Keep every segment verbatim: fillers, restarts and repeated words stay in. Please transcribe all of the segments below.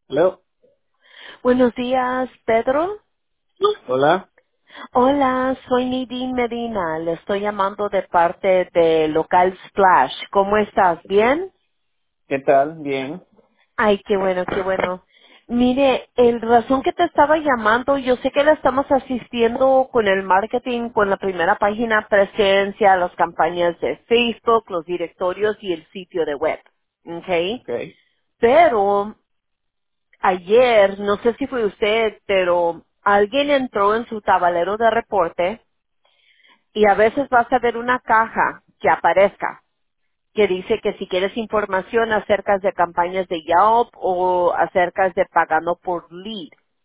Hello. Buenos días, Pedro. Hola. Hola, soy Nidin Medina. Le estoy llamando de parte de Local Splash. ¿Cómo estás? ¿Bien? ¿Qué tal? Bien. Ay, qué bueno, qué bueno. Mire, el razón que te estaba llamando, yo sé que le estamos asistiendo con el marketing, con la primera página presencia, las campañas de Facebook, los directorios y el sitio de web. ¿Ok? Okay. Pero ayer, no sé si fue usted, pero alguien entró en su tablero de reporte y a veces vas a ver una caja que aparezca que dice que si quieres información acerca de campañas de Yelp o acerca de pagando por lead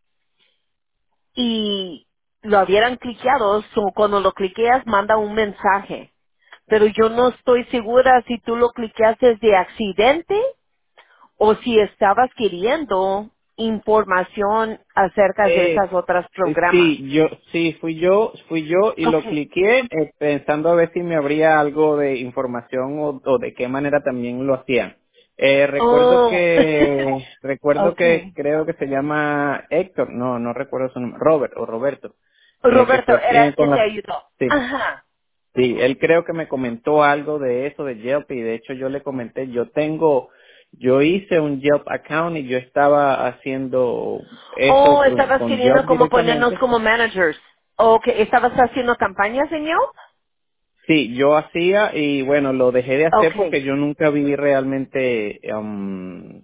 y lo hubieran cliqueado, so cuando lo cliqueas manda un mensaje. Pero yo no estoy segura si tú lo cliqueaste de accidente o si estabas queriendo información acerca de Eh, esas otras eh, programas. sí, yo, sí, fui yo, fui yo y lo Okay. cliqué eh, pensando a ver si me habría algo de información o, o de qué manera también lo hacían. Eh, recuerdo Oh, que, recuerdo que okay. creo que se llama Héctor, no, no recuerdo su nombre, Robert o Roberto, eh, que Roberto fue era quien el que con te la, ayudó. sí. Ajá. Sí, él creo que me comentó algo de eso, de Yelp, y de hecho yo le comenté, yo tengo, yo hice un Yelp account y yo estaba haciendo eso Oh, con, estabas con queriendo Yelp como ponernos directamente. como managers. Okay, ¿estabas haciendo campañas en Yelp? Sí, yo hacía y bueno, lo dejé de hacer Okay. porque yo nunca vi realmente um,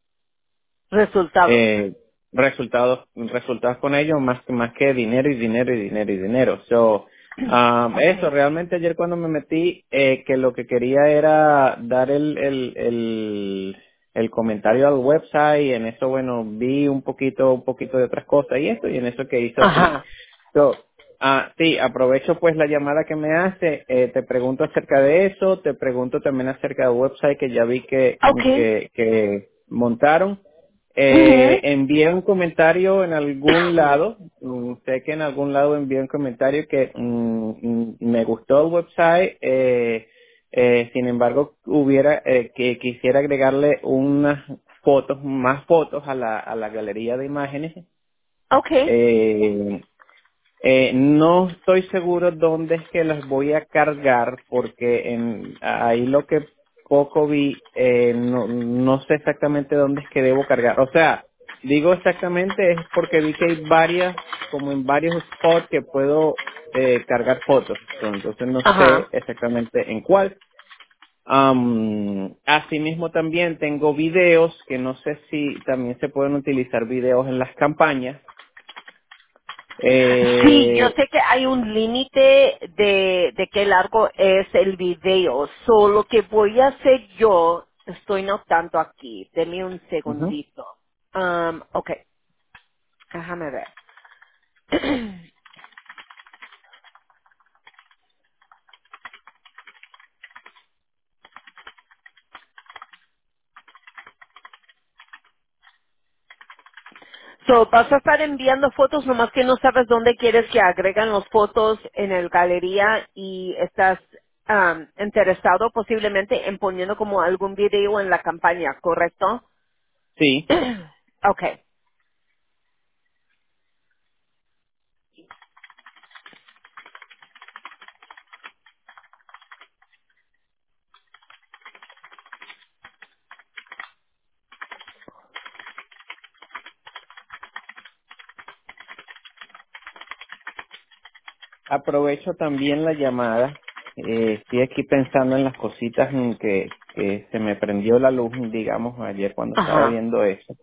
Resultados. eh, resultados resultados con ellos más que más que dinero y dinero y dinero y dinero. So, um, eso Okay. realmente ayer cuando me metí eh, que lo que quería era dar el el el el comentario al website y en eso bueno vi un poquito un poquito de otras cosas y esto y en eso que hizo así. Ajá. So, ah, sí, aprovecho pues la llamada que me hace, eh, te pregunto acerca de eso, te pregunto también acerca del website que ya vi que, Okay. que, que montaron. Eh, Ujú. envié un comentario en algún lado, mm, sé que en algún lado envié un comentario que mm, mm, me gustó el website, eh, eh, sin embargo hubiera eh, que quisiera agregarle unas fotos, más fotos a la, a la galería de imágenes. Okay. Eh, eh, no estoy seguro dónde es que las voy a cargar porque en, ahí lo que poco vi, eh, no, no sé exactamente dónde es que debo cargar. O sea, digo exactamente es porque vi que hay varias, como en varios spots que puedo eh, cargar fotos. Entonces no sé Ajá. exactamente en cuál. Am, asimismo también tengo videos que no sé si también se pueden utilizar videos en las campañas. Sí, yo Eh, sé que hay un límite de, de qué largo es el video. Solo que voy a hacer yo, estoy notando aquí. Deme un ujú. segundito. Um, ok, déjame ver. So, vas a estar enviando fotos, nomás que no sabes dónde quieres que agregan las fotos en el galería y estás um, interesado posiblemente en poniendo como algún video en la campaña, ¿correcto? Sí, Okay. aprovecho también la llamada. Eh, estoy aquí pensando en las cositas en que, que se me prendió la luz, digamos, ayer cuando estaba Ajá. viendo eso.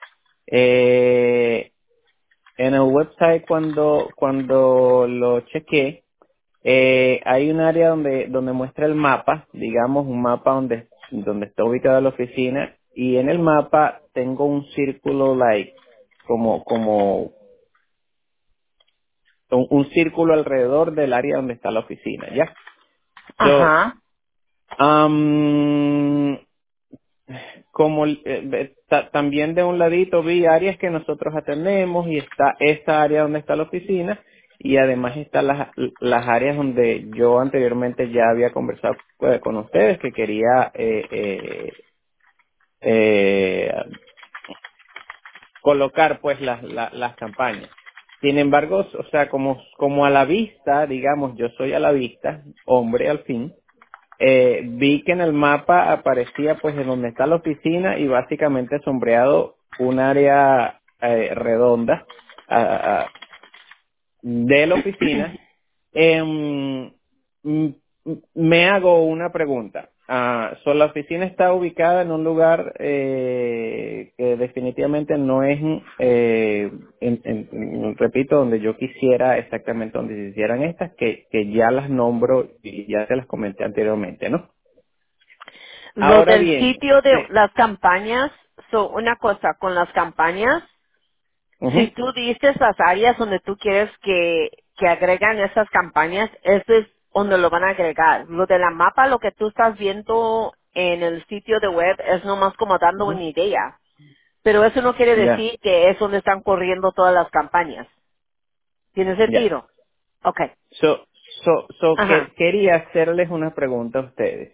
Eh, en el website cuando cuando lo chequé, eh, hay un área donde donde muestra el mapa, digamos, un mapa donde donde está ubicada la oficina y en el mapa tengo un círculo like como como un, un círculo alrededor del área donde está la oficina, ¿ya? So, Ajá. um, como eh, eh, ta- también de un ladito vi áreas que nosotros atendemos y está esa área donde está la oficina y además están las, las áreas donde yo anteriormente ya había conversado eh, con ustedes que quería eh, eh, eh, colocar pues las, las, las campañas. Sin embargo, o sea, como, como a la vista, digamos, yo soy a la vista, hombre al fin, eh, vi que en el mapa aparecía pues en donde está la oficina y básicamente sombreado un área eh, redonda ah, ah, de la oficina. Em, m- m- me hago una pregunta. Ah, so, la oficina está ubicada en un lugar eh, que definitivamente no es, eh, en- en- en- repito, donde yo quisiera exactamente donde se hicieran estas, que, que ya las nombro y ya se las comenté anteriormente, ¿no? Lo Ahora del bien, sitio de sí, las campañas, so, una cosa, con las campañas, si ujú, tú dices las áreas donde tú quieres que, que agregan esas campañas, eso es donde lo van a agregar. Lo de la mapa, lo que tú estás viendo en el sitio de web es nomás como dando ujú, una idea. Pero eso no quiere ya, decir que es donde están corriendo todas las campañas. ¿Tiene ya. sentido? Ok. So, so, so que, Ajá. quería hacerles una pregunta a ustedes.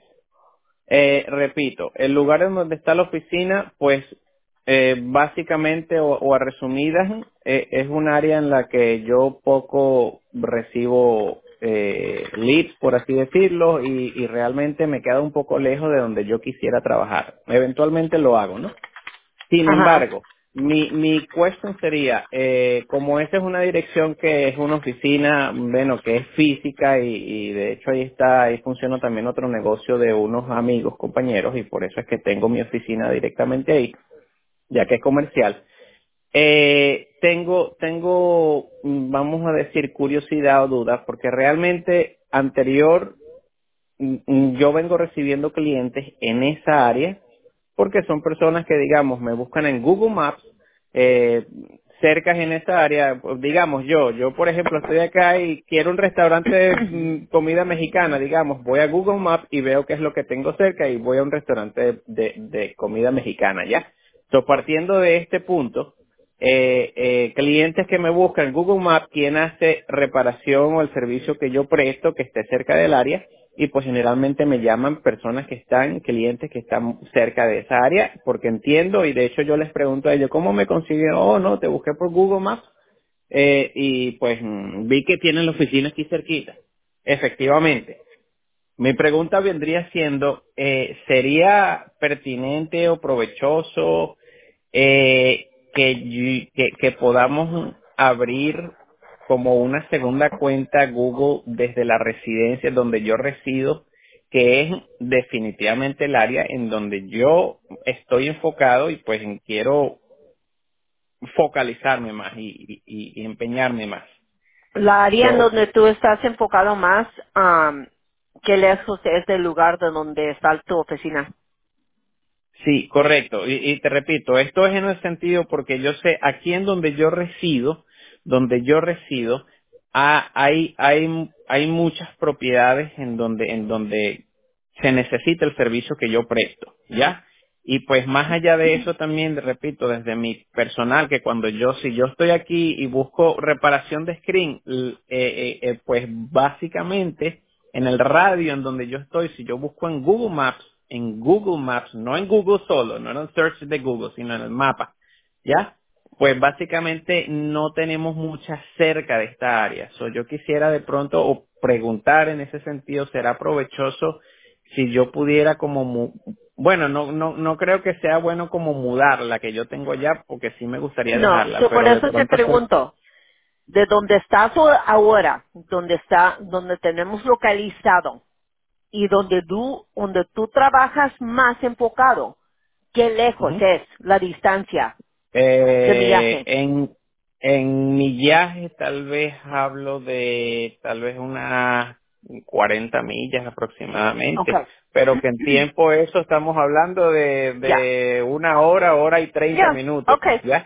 Eh, repito, el lugar en donde está la oficina, pues eh, básicamente o, o a resumidas, eh, es un área en la que yo poco recibo eh, leads, por así decirlo, y, y realmente me queda un poco lejos de donde yo quisiera trabajar. Eventualmente lo hago, ¿no? Sin Ajá. embargo, mi, mi question sería, eh, como esa es una dirección que es una oficina, bueno, que es física y, y de hecho ahí está, ahí funciona también otro negocio de unos amigos, compañeros, y por eso es que tengo mi oficina directamente ahí, ya que es comercial. Eh, tengo, tengo, mm, vamos a decir, curiosidad o duda, porque realmente anterior mm, mm, yo vengo recibiendo clientes en esa área porque son personas que, digamos, me buscan en Google Maps, eh, cercas en esa área, pues, digamos yo, yo por ejemplo estoy acá y quiero un restaurante de mm, comida mexicana, digamos, voy a Google Maps y veo qué es lo que tengo cerca y voy a un restaurante de, de- de comida mexicana, ¿ya? So, partiendo de este punto, eh, eh, clientes que me buscan en Google Maps, quien hace reparación o el servicio que yo presto que esté cerca del área, y pues generalmente me llaman personas que están, clientes que están cerca de esa área, porque entiendo y de hecho yo les pregunto a ellos, ¿cómo me consiguieron? Oh, no, te busqué por Google Maps eh, y pues mm, vi que tienen la oficina aquí cerquita. Efectivamente. Mi pregunta vendría siendo, eh, ¿sería pertinente o provechoso eh, que, y- que, que podamos abrir como una segunda cuenta Google desde la residencia donde yo resido, que es definitivamente el área en donde yo estoy enfocado y pues quiero focalizarme más y, y y empeñarme más? La área en So, donde tú estás enfocado más, um, ¿qué lejos es del lugar de donde está tu oficina? sí, correcto. Y, y te repito, esto es en el sentido porque yo sé, aquí en donde yo resido, donde yo resido, ah, hay, hay, hay muchas propiedades en donde, en donde se necesita el servicio que yo presto, ¿ya? Y pues más allá de eso también, repito, desde mi personal, que cuando yo, si yo estoy aquí y busco reparación de screen, l- eh, eh, eh, pues básicamente en el radio en donde yo estoy, si yo busco en Google Maps, en Google Maps, no en Google solo, no en el search de Google, sino en el mapa, ¿ya? Pues básicamente no tenemos muchas cerca de esta área. So, yo quisiera de pronto o preguntar en ese sentido, ¿será provechoso si yo pudiera como, mu- bueno, no, no, no creo que sea bueno como mudar la que yo tengo ya, porque sí me gustaría No, dejarla, so por pero de eso te pronto hacer, pregunto, de dónde estás o- ahora, donde está, donde tenemos localizado y donde tú, donde tú trabajas más enfocado, ¿qué lejos Ujú. es la distancia de eh, millaje? en, en millaje tal vez hablo de tal vez unas cuarenta millas aproximadamente, Okay. pero que en tiempo eso estamos hablando de, Ya, de una hora, hora y treinta ya, minutos, okay. ¿ya?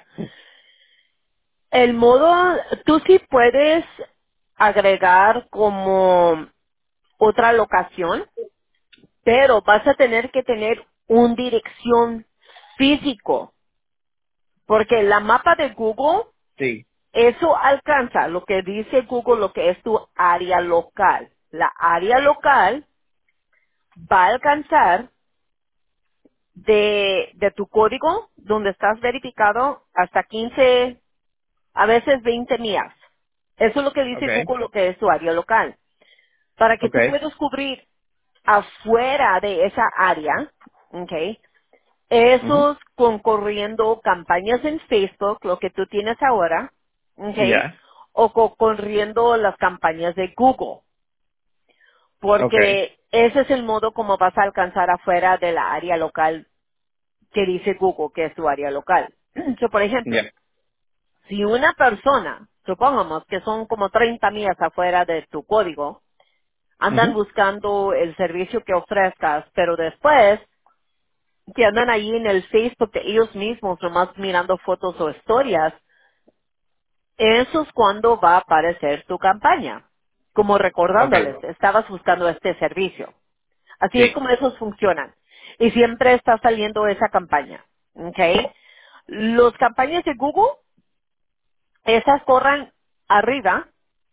El modo, tú sí puedes agregar como otra locación, pero vas a tener que tener un dirección físico, porque la mapa de Google, Sí. eso alcanza lo que dice Google, lo que es tu área local. La área local va a alcanzar de, de tu código donde estás verificado hasta quince, a veces veinte millas. Eso es lo que dice Okay. Google, lo que es tu área local. Para que tú Okay. puedas cubrir afuera de esa área, ¿ok? Mhm. Esos concorriendo campañas en Facebook, lo que tú tienes ahora, ¿ok? Ya. O concorriendo las campañas de Google, Okay. porque ese es el modo como vas a alcanzar afuera de la área local que dice Google, que es tu área local. So, por ejemplo, Ya. si una persona, supongamos que son como treinta millas afuera de tu código, andan Mhm. buscando el servicio que ofrezcas, pero después que andan ahí en el Facebook de ellos mismos, nomás mirando fotos o historias, eso es cuando va a aparecer tu campaña, como Okay. recordándoles, estabas buscando este servicio. Así es Sí. como esos funcionan. Y siempre está saliendo esa campaña. ¿Ok? Los campañas de Google, esas corran arriba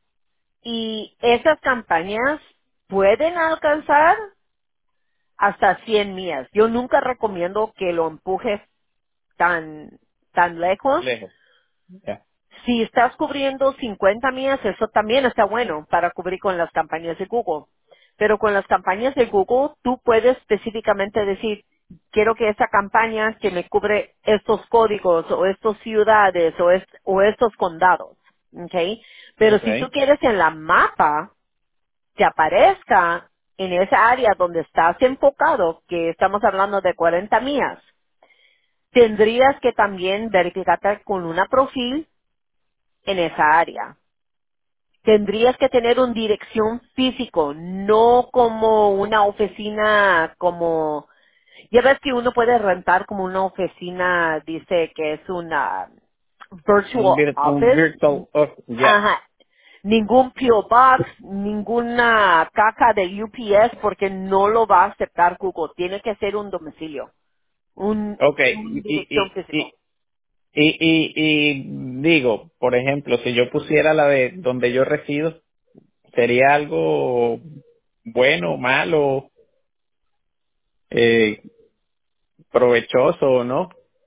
y esas campañas pueden alcanzar hasta cien millas. Yo nunca recomiendo que lo empujes tan, tan lejos. Lejos. Ya. Si estás cubriendo cincuenta millas, eso también está bueno para cubrir con las campañas de Google. Pero con las campañas de Google, tú puedes específicamente decir, quiero que esa campaña que me cubre estos códigos o estas ciudades o, es- o estos condados. ¿Ok? Pero si tú Okay. quieres en la mapa que aparezca en esa área donde estás enfocado, que estamos hablando de cuarenta millas, tendrías que también verificarte con una profil en esa área. Tendrías que tener una dirección físico, no como una oficina, como, ya ves que uno puede rentar como una oficina, dice que es una Un, virtual vir- un office. virtual. Oh, ya. Ajá. Ningún P O Box, ninguna caja de U P S porque no lo va a aceptar Google. Tiene que ser un domicilio, un, Okay. un Y, y, dirección y, físico. y, y, y digo, por ejemplo, si yo pusiera la de donde yo resido, ¿sería algo bueno, malo, eh, provechoso o no?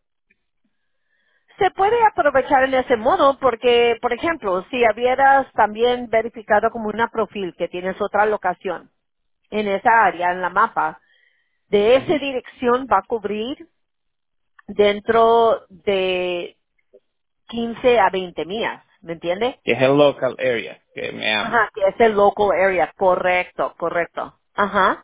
Se puede aprovechar en ese modo porque, por ejemplo, si hubieras también verificado como una profil que tienes otra locación en esa área, en la mapa, de esa Ujú. dirección va a cubrir dentro de quince a veinte millas, ¿me entiende? Que es el local area, que me habla. Ajá, que es el local area, correcto, correcto. Ajá.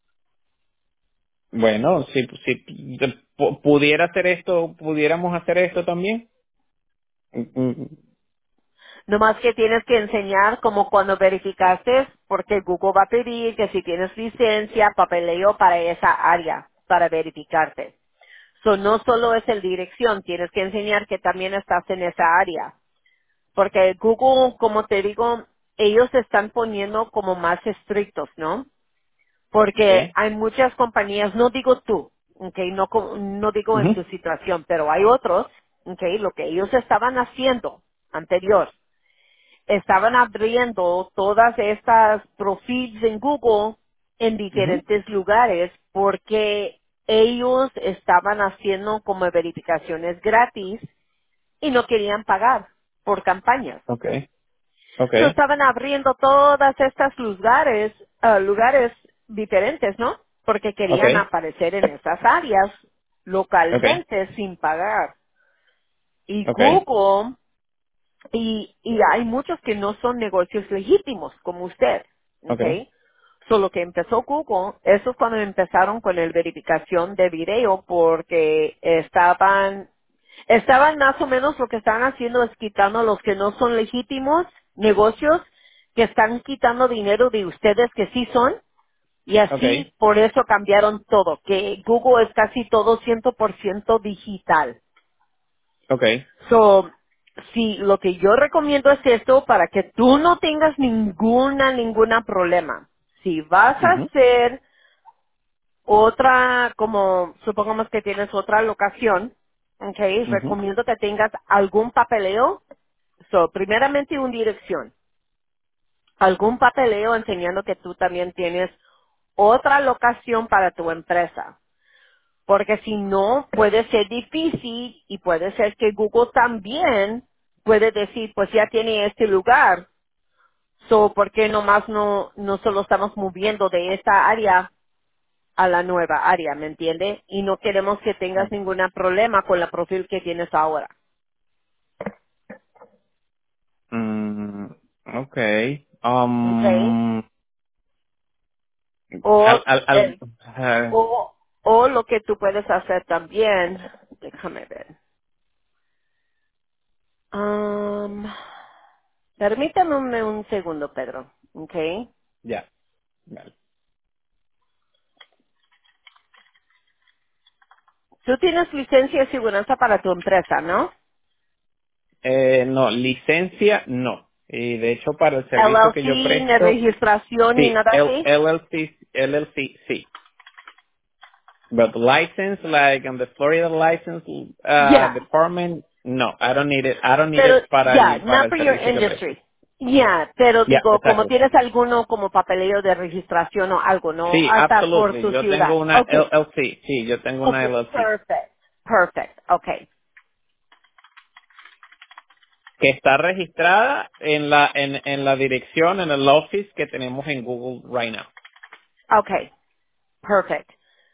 Bueno, si, si pu- pudiera hacer esto, pudiéramos hacer esto también. Mm, mm, Nomás que tienes que enseñar como cuando verificaste, porque Google va a pedir que si tienes licencia, papeleo para esa área, para verificarte. So, no solo es el dirección, tienes que enseñar que también estás en esa área. Porque Google, como te digo, ellos se están poniendo como más estrictos, ¿no? Porque Sí. hay muchas compañías, no digo tú, okay, no, co- no digo en Ujú, tu situación, pero hay otros, okay, lo que ellos estaban haciendo anterior, estaban abriendo todas estas perfiles en Google en ujú. diferentes lugares porque ellos estaban haciendo como verificaciones gratis y no querían pagar por campañas. Okay, So, okay, estaban abriendo todas estas lugares, ah, lugares diferentes, ¿no? Porque querían okay, aparecer en esas áreas okay, localmente sin pagar. Y okay, Google, y, y hay muchos que no son negocios legítimos, como usted, ¿ok? okay, Solo que empezó Google, eso es cuando empezaron con el verificación de video, porque estaban Estaban más o menos lo que están haciendo es quitando los que no son legítimos negocios, que están quitando dinero de ustedes que sí son, y así okay, por eso cambiaron todo, que Google es casi todo cien por ciento digital. okay, So, sí, lo que yo recomiendo es esto para que tú no tengas ninguna, ninguna problema. Si vas a ujú, hacer otra, como supongamos que tienes otra locación, okay, ujú, recomiendo que tengas algún papeleo. So, primeramente una dirección, algún papeleo enseñando que tú también tienes otra locación para tu empresa. porque si no puede ser difícil y puede ser que Google también puede decir, pues ya tiene este lugar, so, ¿por qué nomás no, no solo estamos moviendo de esta área a la nueva área, ¿me entiende? Y no queremos que tengas ningún problema con el perfil que tienes ahora, Mm, okay. ¿ok? Um, O, al, al, al, el, ah, o, o lo que tú puedes hacer también, déjame ver. Um, permítame un, un segundo, Pedro, ¿ok? ya. Vale. Tú tienes licencia de seguridad para tu empresa, ¿no? Eh, no, licencia no. Y de hecho para el servicio que L L C, yo ni presto, registración, ni sí, nada L- así. LLC, L L C, sí. But license, like on the Florida license uh, Ya, department, no, I don't need it. I don't need pero it para ya, el para not el for your servicio que presto. industry. Ya, pero Ya, digo, como exacto. tienes alguno como papeleo de registración o algo, ¿no? Sí, Hasta por absolutely. tu Yo tengo ciudad. una Okay, L L C. Sí, yo tengo una okay, L L C. perfect, perfect, okay, Que está registrada en la en, en la dirección en el office que tenemos en Google right now. okay, perfect.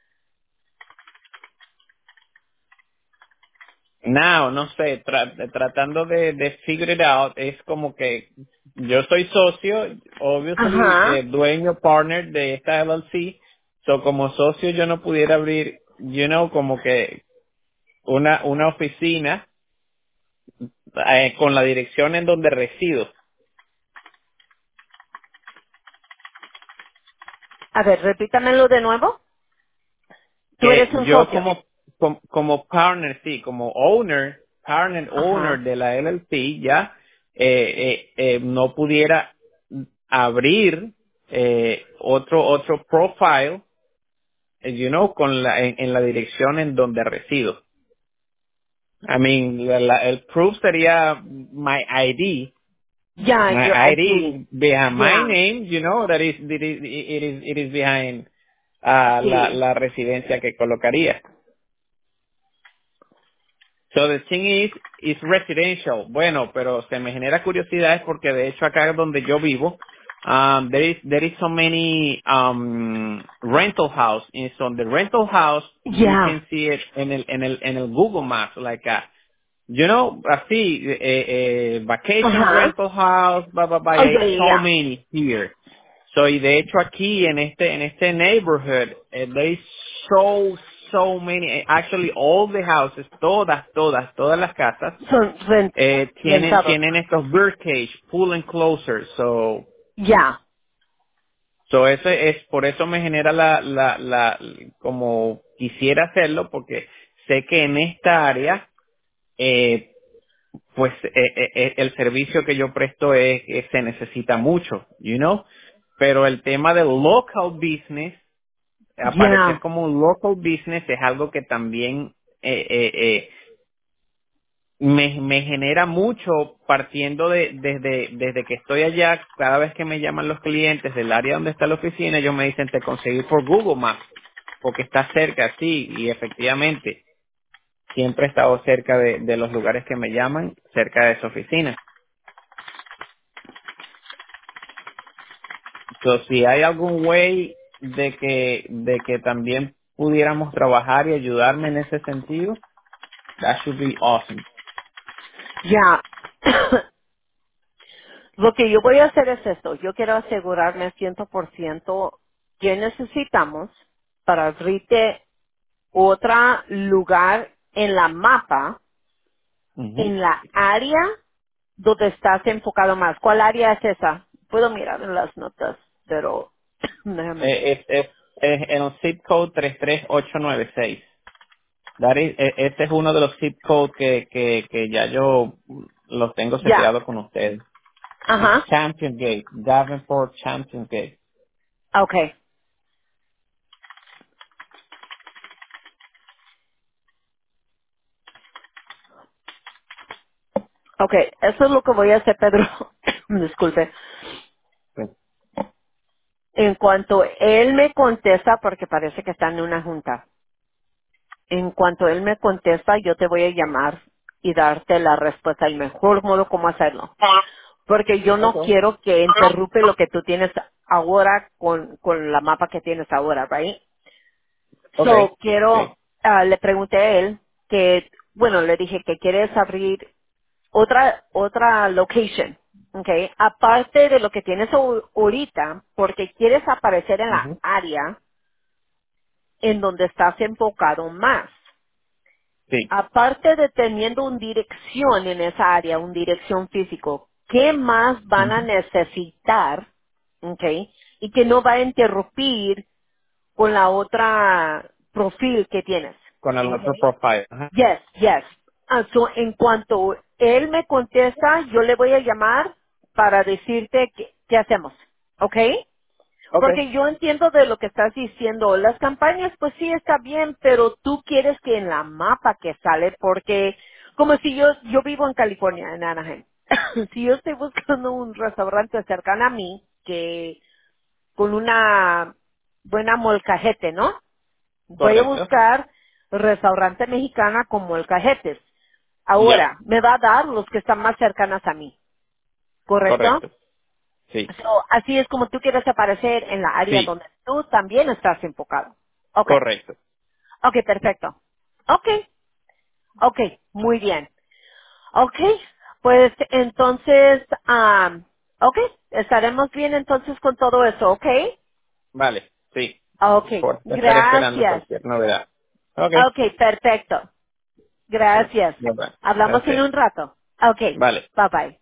Now, no sé, tra- tratando de, de figure it out, es como que yo soy socio, obviously, eh, Ajá. dueño, partner de esta L L C, so como socio yo no pudiera abrir, you know, como que una, una oficina eh, con la dirección en donde resido. A ver, repítamelo de nuevo. Tú eres Que un yo socio. como, como, como partner, sí, como owner, partner owner Ajá. de la L L C, ya, eh, eh, eh, no pudiera abrir eh, otro, otro profile, eh, you know, con la, en, en la dirección en donde resido. I mean, la- la- el proof sería my I D, Ya, my your I I D. D behind my Ya, name, you know, that is, it is, it is, it is behind ah, la, sí. la residencia que colocaría. So the thing is, is residential. Bueno, pero se me genera curiosidad es porque de hecho acá donde yo vivo, um, there is there is so many um, rental house. And so on the rental house, you can Ya. see it en el en el en el Google Maps, like a, you know, así, eh, eh, vacation Ajá. rental house, blah blah blah. Oh, Hay ya, ya, so ya. many here. So, y de hecho aquí en este en este neighborhood, eh, there is so so many. eh, Actually, all the houses, todas todas todas las casas Son rent, eh, tienen rentados. tienen estos birdcage, pull and closer. So, Ya. so ese es por eso me genera la la la como quisiera hacerlo porque sé que en esta área eh, pues eh, eh, eh, el servicio que yo presto es, es- se necesita mucho, you know, pero el tema del local business, aparecer Ya. como un local business es algo que también eh, eh, eh, me, me genera mucho partiendo de desde desde que estoy allá, cada vez que me llaman los clientes del área donde está la oficina, ellos me dicen te conseguí por Google Maps porque está cerca, sí, y efectivamente siempre he estado cerca de, de los lugares que me llaman, cerca de esa oficina. So, si hay algún way de que, de que también pudiéramos trabajar y ayudarme en ese sentido, that should be awesome. Ya. Lo que yo voy a hacer es esto. Yo quiero asegurarme ciento por ciento que necesitamos para abrirte otro lugar en la mapa, Ujú. en la área donde estás enfocado más. ¿Cuál área es esa? Puedo mirar en las notas, pero déjame ver. Eh, es, es, es en el zip code tres tres ocho nueve seis. That is- e- ese es uno de los zip codes que, que, que ya yo los tengo Ya. seteados con ustedes. Es Ajá. Champion Gate, Davenport Champion Gate. Okay. Okay. Eso es lo que voy a hacer, Pedro. Disculpe. Pues, En cuanto él me contesta, porque parece que está en una junta. En cuanto él me contesta, yo te voy a llamar y darte la respuesta, el mejor modo cómo hacerlo. Porque yo no Okay. quiero que interrumpe lo que tú tienes ahora con, con la mapa que tienes ahora, right? Okay. So, quiero, Sí. ah, le pregunté a él que, bueno, le dije que quieres abrir otra, otra location, okay, aparte de lo que tienes ahor- ahorita, porque quieres aparecer en la Ujú. área en donde estás enfocado más. Sí. Aparte de teniendo una dirección en esa área, una dirección físico, ¿qué más van a Ujú. necesitar, okay, y que no va a interrumpir con la otra profil que tienes? Con el otro Okay. profile. Ajá. Yes, yes. Ah, so, en cuanto él me contesta, yo le voy a llamar para decirte qué, qué hacemos, ¿ok? Okay. Porque yo entiendo de lo que estás diciendo. Las campañas, pues sí está bien, pero tú quieres que en la mapa que sale, porque como si yo yo vivo en California, en Anaheim. Si yo estoy buscando un restaurante cercano a mí que con una buena molcajete, ¿no? Voy a Correcto. buscar restaurante mexicana con molcajetes. Ya. Ahora, me va a dar los que están más cercanas a mí, ¿correcto? Correcto. Sí. So, así es como tú quieres aparecer en la área Sí. donde tú también estás enfocado. Ok, Correcto. ok, perfecto. Ok, ok, muy bien. Ok, pues entonces, um, ok, estaremos bien entonces con todo eso, ok. Vale. Sí. Ok, Por estar esperando gracias. cualquier novedad. Okay. Ok, perfecto. Gracias. Bye bye. Hablamos en Gracias. un rato. Ok, Vale. bye bye.